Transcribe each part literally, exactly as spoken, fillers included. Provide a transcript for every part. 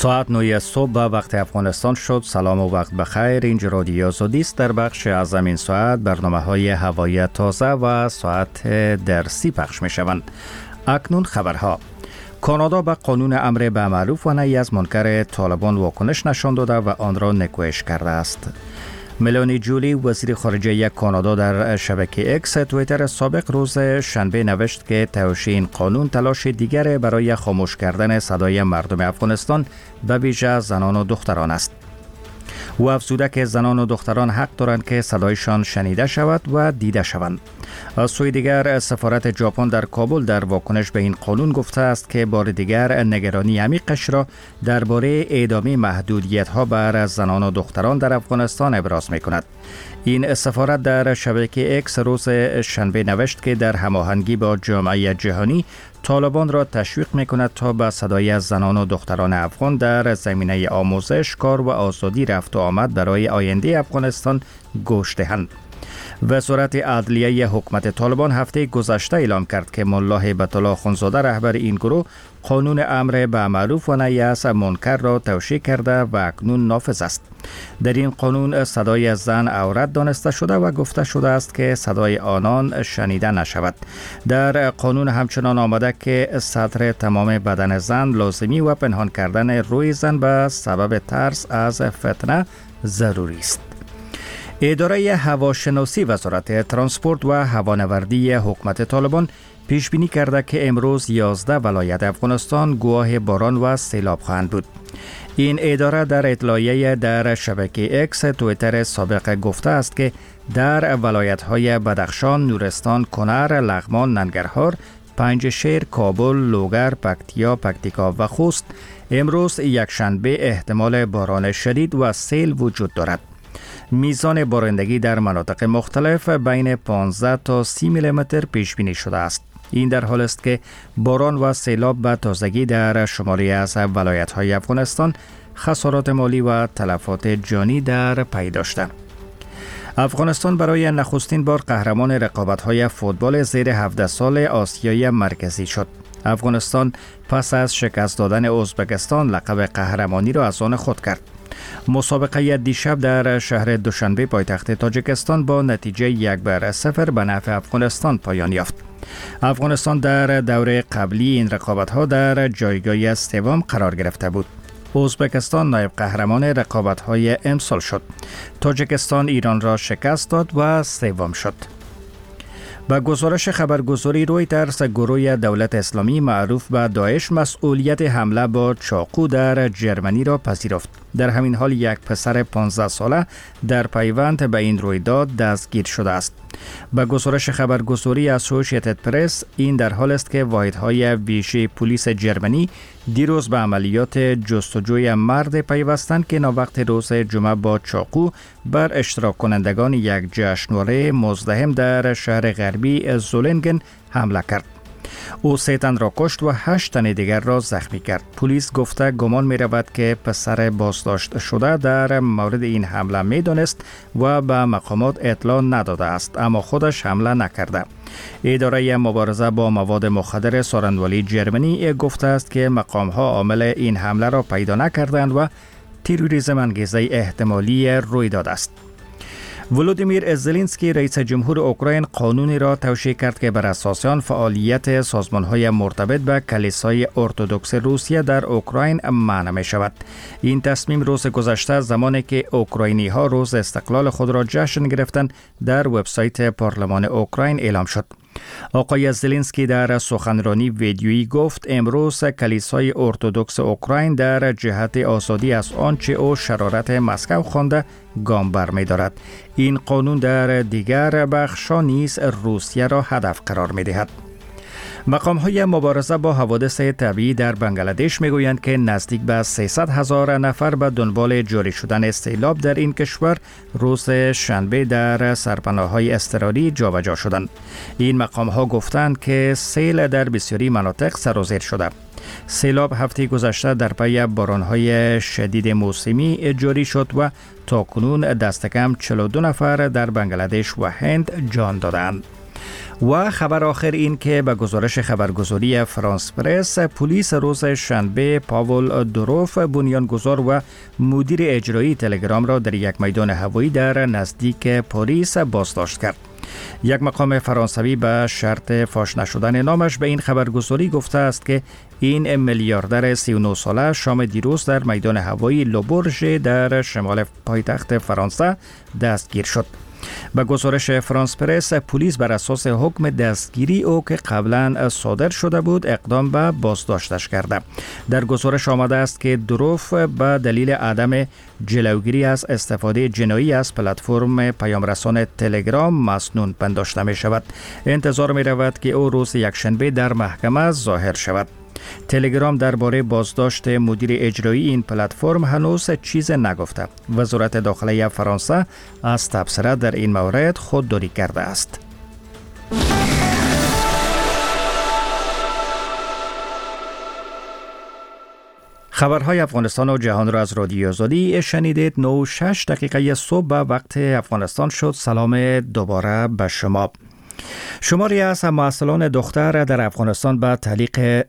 ساعت نه صبح به وقت افغانستان شد. سلام و وقت بخیر. اینجا رادیو آزادی است. در بخش از این ساعت برنامه های هوایی تازه و ساعت درسی پخش می شوند. اکنون خبرها. کانادا به قانون امر به معروف و نهی از منکر طالبان واکنش نشان داده و آن را نکوهش کرده است. ملانی جولی وزیر خارجه کانادا در شبکه اکس توییتر سابق روز شنبه نوشت که توشیح این قانون تلاش دیگر برای خاموش کردن صدای مردم افغانستان به ویژه زنان و دختران است. او افزوده که زنان و دختران حق دارند که صدایشان شنیده شود و دیده شوند. از سوی دیگر سفارت ژاپن در کابل در واکنش به این قانون گفته است که بار دیگر نگرانی عمیقش را درباره ادامه محدودیت‌ها بر زنان و دختران در افغانستان ابراز می‌کند. این سفارت در شبکه اکس روز شنبه نوشت که در هماهنگی با جامعه جهانی طالبان را تشویق می‌کند تا به صدای زنان و دختران افغان در زمینه آموزش، کار و آزادی رفت و آمد برای آینده افغانستان گوش دهند. وزارت عدلیه حکومت طالبان هفته گذشته اعلام کرد که ملا هیبت الله اخوندزاده رهبر این گروه قانون امر به معروف و نهی از منکر را توشیح کرده و اکنون نافذ است. در این قانون صدای زن عورت دانسته شده و گفته شده است که صدای آنان شنیده نشود. در قانون همچنان آمده که ستر تمام بدن زن لازمی و پنهان کردن روی زن به سبب ترس از فتنه ضروری است. اداره هواشناسی وزارت ترانسپورت و هوانوردی حکومت طالبان پیش بینی کرده که امروز یازده ولایت افغانستان گواه باران و سیلاب خواهند بود. این اداره در اطلاعیه در شبکه اکس توییتر سابق گفته است که در ولایت‌های بدخشان، نورستان، کنر، لغمان، ننگرهار، پنجشیر، کابل، لوگر، پکتیا، پکتیکا و خوست امروز یکشنبه احتمال باران شدید و سیل وجود دارد. میزان بارندگی در مناطق مختلف بین پانزده تا سی میلیمتر پیش بینی شده است. این در حال است که باران و سیلاب به تازگی در شماری از ولایت‌های افغانستان خسارات مالی و تلفات جانی در پی داشته. افغانستان برای نخستین بار قهرمان رقابت‌های فوتبال زیر هفده سال آسیای مرکزی شد. افغانستان پس از شکست دادن ازبکستان لقب قهرمانی را از آن خود کرد. مسابقه دیشب در شهر دوشنبه پایتخت تاجیکستان با نتیجه یک بر صفر به نفع افغانستان پایان یافت. افغانستان در دوره قبلی این رقابت‌ها در جایگاه سوم قرار گرفته بود. ازبکستان نایب قهرمان رقابت‌های امسال شد. تاجیکستان ایران را شکست داد و سوم شد. با گزارش خبرگزاری رویترز، گروه دولت اسلامی معروف به داعش مسئولیت حمله با چاقو در جرمنی را پذیرفت. در همین حال یک پسر پانزده ساله در پیوند به این رویداد دستگیر شده است. با گزارش خبرگزاری اسوسییتد پرس، این در حال است که واحدهای ویژه پلیس جرمنی دیروز به عملیات جستجوی مرد پیوستند که ناوقت روز جمعه با چاقو بر اشتراک کنندگان یک جشنواره مزدحم در شهر غربی زولنگن حمله کرد. او سه تن را کشت و هشت تن دیگر را زخمی کرد. پلیس گفته گمان می رود که پسر بازداشت شده در مورد این حمله می دانست و به مقامات اطلاع نداده است، اما خودش حمله نکرده. اداره مبارزه با مواد مخدر سارنوالی جرمنی گفته است که مقام ها عامل این حمله را پیدا نکردند و تروریسم انگیزه احتمالی روی داده است. ولودیمیر زلنسکی رئیس جمهور اوکراین قانونی را توشیح کرد که بر اساس آن فعالیت سازمان‌های مرتبط به کلیسای ارتدوکس روسیه در اوکراین منع می شود. این تصمیم روز گذشته زمانی که اوکراینی‌ها روز استقلال خود را جشن گرفتند در وبسایت پارلمان اوکراین اعلام شد. آقای زلنسکی در سخنرانی ویدیویی گفت امروز کلیسای ارتدوکس اوکراین در جهت آزادی از آنچه او شرارت مسکو خوانده گام برمی‌دارد. این قانون در دیگر بخش‌ها نیز روسیه را هدف قرار می‌دهد. مقام‌های مبارزه با حوادث طبیعی در بنگلادش می‌گویند که نزدیک به سیصد هزار نفر به دنبال جاری شدن سیلاب در این کشور روز شنبه در سرپناه‌های اضطراری جابجا شدند. این مقام‌ها گفتند که سیل در بسیاری مناطق سر و زیر شده. سیلاب هفته گذشته در پی باران‌های شدید موسمی جاری شد و تاکنون دست کم چهل و دو نفر در بنگلادش و هند جان دادند. و خبر آخر این که به گزارش خبرگزاری فرانس پرس، پلیس روز شنبه پاول دوروف، بنیانگذار و مدیر اجرایی تلگرام را در یک میدان هوایی در نزدیک پاریس بازداشت کرد. یک مقام فرانسوی به شرط فاش نشدن نامش به این خبرگزاری گفته است که این میلیاردر سی و نه ساله شام دیروز در میدان هوایی لوبورژ در شمال پایتخت فرانسه دستگیر شد. به گزارش فرانس پرس، پلیس بر اساس حکم دستگیری او که قبلا صادر شده بود اقدام به بازداشتش کرده. در گزارش آمده است که دروف به دلیل عدم جلوگیری از استفاده جنایی از پلتفرم پیامرسان تلگرام مسنون پنداشته می شود. انتظار می رود که او روز یکشنبه در محکمه ظاهر شود. تلگرام درباره بازداشت مدیر اجرایی این پلتفرم هنوز چیز نگفته. وزارت داخلی فرانسه از تبصره در این مورد خودداری کرده است. خبرهای افغانستان و جهان را از رادیو آزادی شنیدید. نه و شش دقیقه صبح به وقت افغانستان شد. سلام دوباره به شما. شماری از معسلان دختر در افغانستان به تعلیق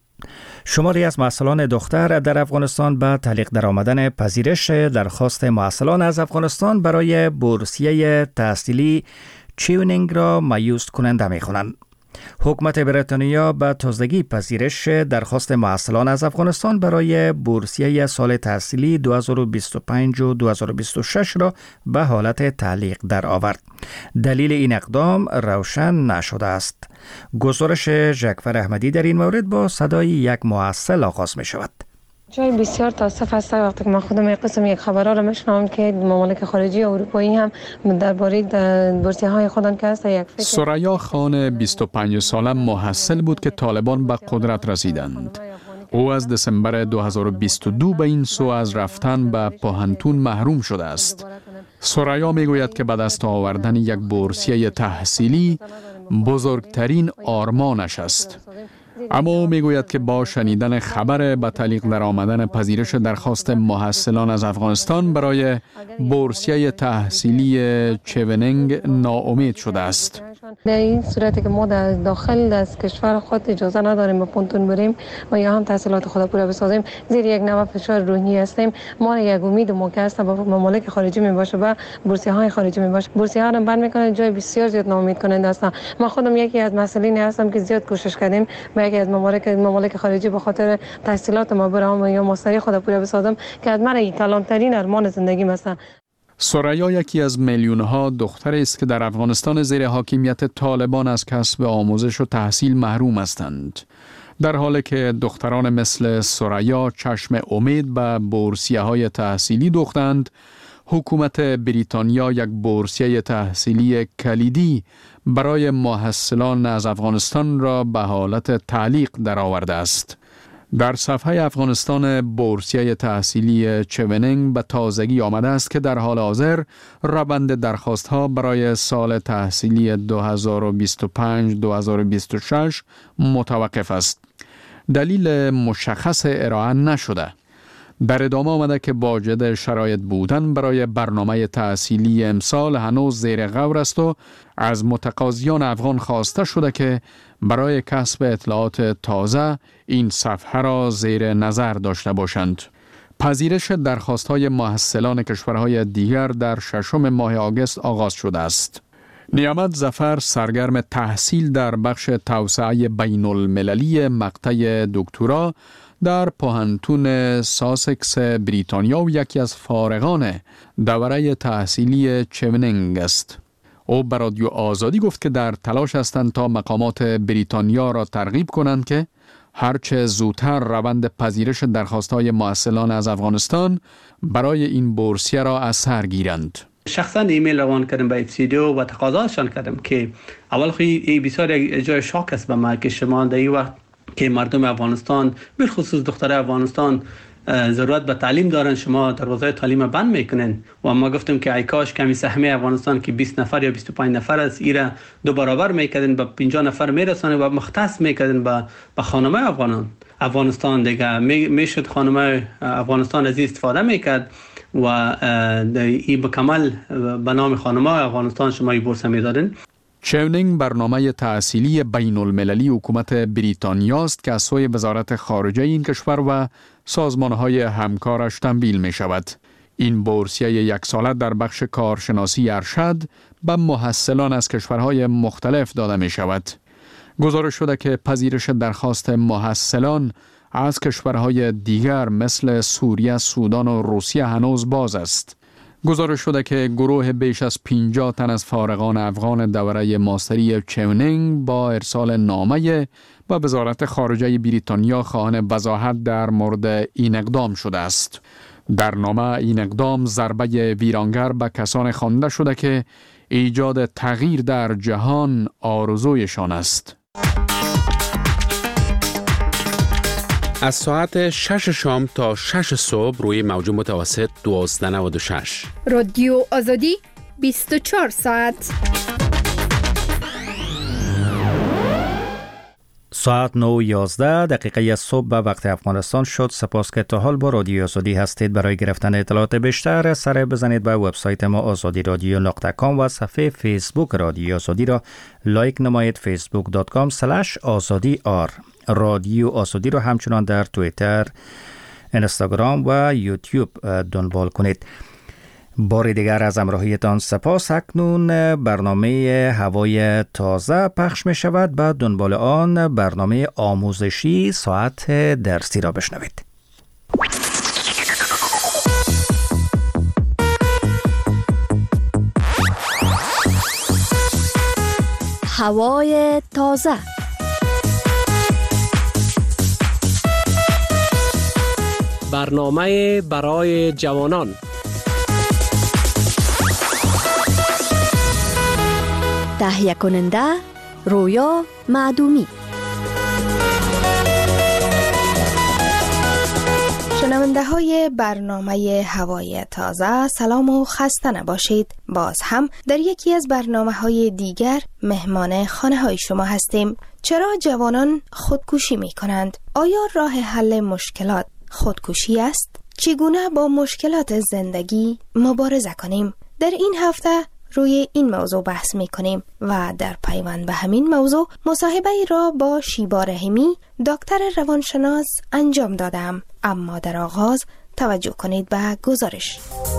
شماری از معسلان دختر در افغانستان به تعلیق در آمدن پذیرش درخواست معسلان از افغانستان برای بورسیه تحصیلی چیونینگ را مایوس کننده می خوانند. حکومت بریتانیا به تازگی پذیرش درخواست معسلان از افغانستان برای بورسیه سال تحصیلی دو هزار و بیست و پنج و دو هزار و بیست و شش را به حالت تعلیق در آورد. دلیل این اقدام روشن نشده است. گزارش ژکفر احمدی در این مورد با صدای یک معسل آغاز می شود. جای بسیار تاسف است وقتی که من خودم یک قسم یک خبرها را میشنوم که ممالک خارجی اروپایی هم درباره بورسیه های خودان که است یک فکر. ثریا خان بیست و پنج ساله محصل بود که طالبان به قدرت رسیدند. او از دسامبر دو هزار و بیست و دو به این سو از رفتن به پوهنتون محروم شده است. ثریا میگوید که به دست آوردن یک بورسیه تحصیلی بزرگترین آرمانش است. اما او میگوید که با شنیدن خبر به تعلیق در آمدن پذیرش درخواست محصلان از افغانستان برای بورسیه تحصیلی چیونینگ ناامید شده است. در این صورتی که ما در داخل از کشور خود اجازه نداریم به پونتون بریم و یا هم تحصیلات خود پورا بسازیم، زیر یک نوع فشار روحی هستیم. ما یک امید موقع است با ممالک خارجی می باشه و بورسیه های خارجی می باشه. بورسیه ها رو بند میکنه، جای بسیار زیاد ناامید کننده است. ما خودم یکی از مسئولین هستم که زیاد کوشش کردیم به یکی از ممالک ممالک خارجی به خاطر تحصیلات ما برام یا ماستری خود پورا بسازم که از من کلانترین ارمان زندگیم است. ثریا یکی از میلیون‌ها دختری است که در افغانستان زیر حاکمیت طالبان از کسب آموزش و تحصیل محروم هستند. در حالی که دختران مثل ثریا چشم امید به بورسیه‌های تحصیلی دوختند، حکومت بریتانیا یک بورسیه تحصیلی کلیدی برای محصلان از افغانستان را به حالت تعلیق درآورده است. در صفحه افغانستان بورسیه تحصیلی چیونینگ به تازگی آمده است که در حال حاضر روند درخواست ها برای سال تحصیلی دو هزار و بیست و پنج دو هزار و بیست و شش متوقف است. دلیل مشخص ارائه نشده. در ادامه آمده که واجد شرایط بودن برای برنامه تحصیلی امسال هنوز زیر غور است و از متقاضیان افغان خواسته شده که برای کسب اطلاعات تازه این صفحه را زیر نظر داشته باشند. پذیرش درخواست‌های محصلان کشورهای دیگر در ششم ماه آگوست آغاز شده است. نیامد ظفر سرگرم تحصیل در بخش توسعه بین المللی مقطع دکترا در پوهنتون ساسکس بریتانیا و یکی از فارغان دوره تحصیلی چیونینگ است. او به رادیو آزادی گفت که در تلاش هستند تا مقامات بریتانیا را ترغیب کنند که هرچه زودتر روند پذیرش درخواست‌های محصلان از افغانستان برای این بورسیه را از سر گیرند. شخصا ایمیل روان کردم به اپسیدیو و تقاضاشان کردم که اول خیلی بسیار جای شاک است به ما که شما در این وقت که مردم افغانستان بالخصوص دختر افغانستان ضرورت به تعلیم دارن شما دروازه تعلیم بند میکنن و ما گفتم که ای کاش کمی سهمیه افغانستان که بیست نفر یا بیست و پنج نفر است ایره دو برابر میکردن به پنجاه نفر میرسونه و مختص میکردن به به خانمای افغانان افغانستان دیگه میشد خانمای افغانستان از استفاده میکرد و این به کمال به نام خانمای افغانستان شما این بورس میدادن. چونینگ برنامه تحصیلی بین المللی حکومت بریتانیا است که از سوی وزارت خارجه این کشور و سازمانهای همکارش تمویل می شود. این بورسیه یک ساله در بخش کارشناسی ارشد به محصلان از کشورهای مختلف داده می شود. گزارش شده که پذیرش درخواست محصلان از کشورهای دیگر مثل سوریه، سودان و روسیه هنوز باز است. گزارش شده که گروه بیش از پنجاه تن از فارغان افغان دوره ماستری چونینگ با ارسال نامه به وزارت خارجه بریتانیا خواهان وضاحت در مورد این اقدام شده است. در نامه این اقدام ضربه ویرانگر به کسان خوانده شده که ایجاد تغییر در جهان آرزویشان است. از ساعت شش شام تا شش صبح روی موج متوسط دوازده نود و شش. رادیو آزادی بیست و چهار ساعت. ساعت نه و یازده دقیقه صبح به وقت افغانستان شد. سپاس که تا حال با رادیو آزادی هستید. برای گرفتن اطلاعات بیشتر سر بزنید به وبسایت ما آزادی رادیو نقطه کام و صفحه فیسبوک رادیو آزادی را لایک نمایید. فیسبوک دات کام اسلش آزادی آر. رادیو آزادی را همچنان در توییتر، اینستاگرام و یوتیوب دنبال کنید. بار دیگر از همراهیتان سپاس. اکنون برنامه هوای تازه پخش می شود. بعد دنبال آن برنامه آموزشی ساعت درسی را بشنوید. هوای تازه. برنامه برای جوانان. تهیه کننده رویا معدومی. شنونده های برنامه هوای تازه، سلام و خسته نباشید. باز هم در یکی از برنامه های دیگر مهمان خانه های شما هستیم. چرا جوانان خودکشی می کنند؟ آیا راه حل مشکلات خودکشی است؟ چگونه با مشکلات زندگی مبارزه کنیم؟ در این هفته روی این موضوع بحث می کنیم و در پیوند به همین موضوع مصاحبه را با شیبا رحیمی، دکتر روانشناس انجام دادم. اما در آغاز توجه کنید به گزارش.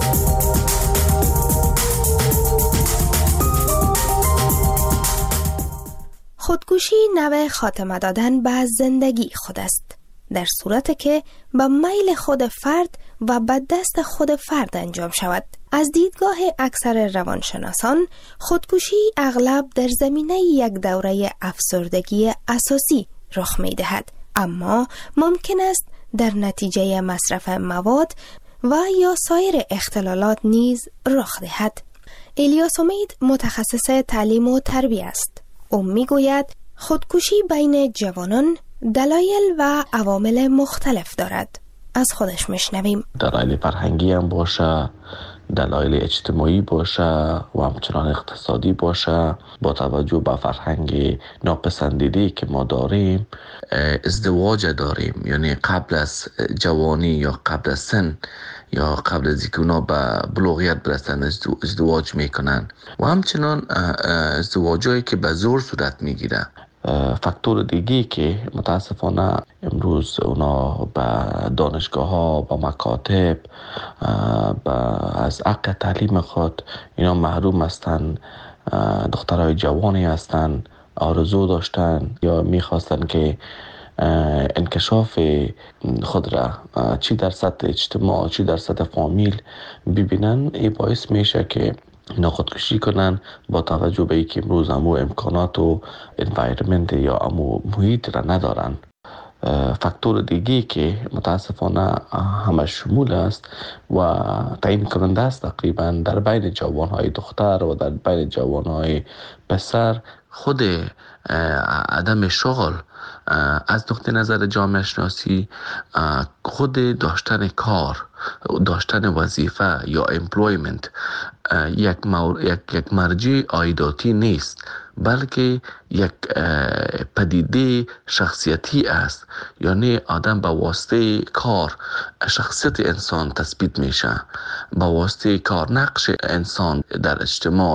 خودکشی نوع خاتمه دادن به زندگی خود است، در صورتی که به میل خود فرد و به دست خود فرد انجام شود. از دیدگاه اکثر روانشناسان، خودکشی اغلب در زمینه یک دوره افسردگی اساسی رخ می دهد، اما ممکن است در نتیجه مصرف مواد و یا سایر اختلالات نیز رخ دهد. الیاس امید متخصص تعلیم و تربیت است. او می گوید خودکشی بین جوانان دلایل و عوامل مختلف دارد. از خودش میشنویم. دلایل فرهنگی هم باشه، دلایل اجتماعی باشه و همچنان اقتصادی باشه. با توجه به فرهنگ ناپسندیدی که ما داریم، ازدواج داریم، یعنی قبل از جوانی یا قبل از سن یا قبل از اینکه اونا به بلوغیت برسن ازدواج میکنن و همچنان ازدواجایی که به زور صورت میگیره. فاکتور دیگی که متاسفانه امروز اونا به دانشگاه ها، به مکاتب، به از حق تعلیم خود اینا محروم هستن. دخترای جوانی هستن، آرزو داشتن یا میخواستن که انکشاف خود را چی در سطح اجتماع، چی در سطح فامیل ببینن. این باعث میشه که اینا خودکشی کنن با توجه به اینکه امروز همو امکانات و انوایرمنت یا همو محیط را ندارن. فاکتور دیگی که متاسفانه همه شمول است و تعیین کننده است تقریبا در بین جوانهای دختر و در بین جوانهای پسر، خود عدم شغل از نقطه نظر جامعه شناسی، خود داشتن کار، داشتن وظیفه یا امپلویمنت یک, مور... یک... یک مرجع عایداتی نیست، بلکه یک پدیده شخصیتی است. یعنی آدم با واسطه کار شخصیت انسان تثبیت میشه، با واسطه کار نقش انسان در اجتماع